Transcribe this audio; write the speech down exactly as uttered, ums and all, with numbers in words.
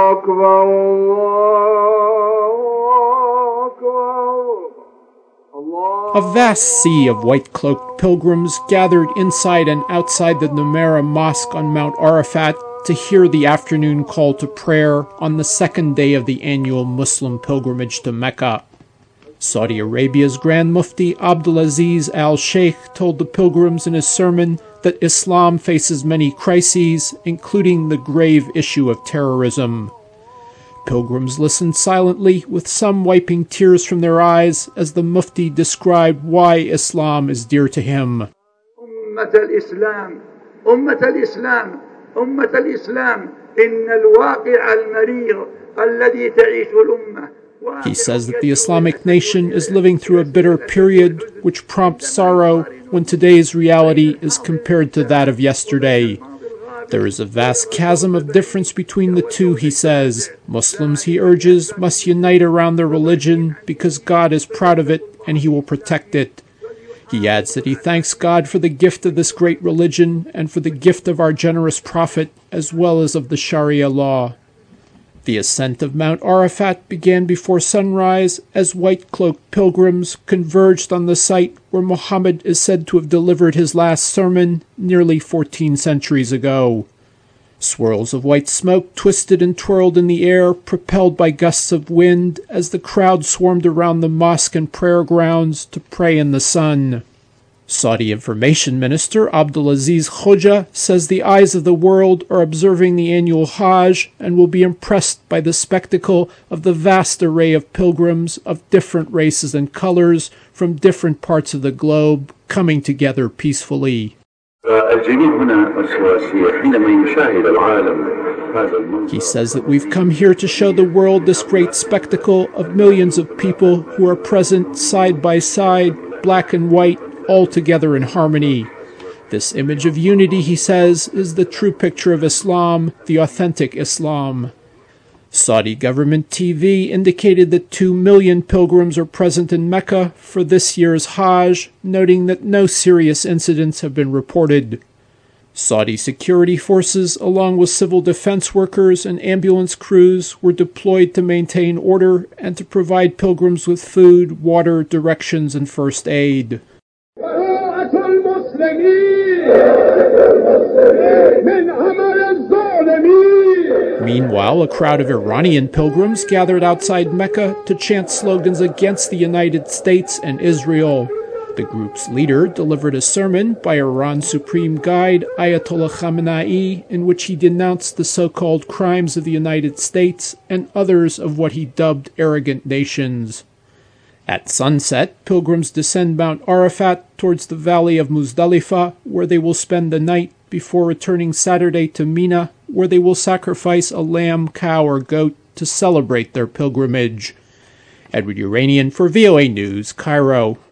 أكبر الله أكبر. A vast sea of white-cloaked pilgrims gathered inside and outside the Numeira Mosque on Mount Arafat to hear the afternoon call to prayer on the second day of the annual Muslim pilgrimage to Mecca. Saudi Arabia's Grand Mufti Abdulaziz al-Sheikh told the pilgrims in his sermon that Islam faces many crises, including the grave issue of terrorism. Pilgrims listened silently, with some wiping tears from their eyes as the Mufti described why Islam is dear to him. أمة الإسلام أمة الإسلام أمة الإسلام إن الواقع المرير الذي تعيش الأمة. He says that the Islamic nation is living through a bitter period which prompts sorrow when today's reality is compared to that of yesterday. There is a vast chasm of difference between the two, he says. Muslims, he urges, must unite around their religion because God is proud of it and he will protect it. He adds that he thanks God for the gift of this great religion and for the gift of our generous prophet as well as of the Sharia law. The ascent of Mount Arafat began before sunrise as white-cloaked pilgrims converged on the site where Muhammad is said to have delivered his last sermon nearly fourteen centuries ago. Swirls of white smoke twisted and twirled in the air, propelled by gusts of wind, as the crowd swarmed around the mosque and prayer grounds to pray in the sun. Saudi Information Minister Abdulaziz Khoja says the eyes of the world are observing the annual Hajj and will be impressed by the spectacle of the vast array of pilgrims of different races and colors from different parts of the globe coming together peacefully. He says that we've come here to show the world this great spectacle of millions of people who are present side by side, black and white, all together in harmony. This image of unity, he says, is the true picture of Islam, the authentic Islam. Saudi government T V indicated that two million pilgrims are present in Mecca for this year's Hajj, noting that no serious incidents have been reported. Saudi security forces, along with civil defense workers and ambulance crews, were deployed to maintain order and to provide pilgrims with food, water, directions, and first aid. Meanwhile, a crowd of Iranian pilgrims gathered outside Mecca to chant slogans against the United States and Israel. The group's leader delivered a sermon by Iran's supreme guide, Ayatollah Khamenei, in which he denounced the so-called crimes of the United States and others of what he dubbed arrogant nations. At sunset, pilgrims descend Mount Arafat towards the valley of Muzdalifah, where they will spend the night before returning Saturday to Mina, where they will sacrifice a lamb, cow, or goat to celebrate their pilgrimage. Edward Uranian for V O A News, Cairo.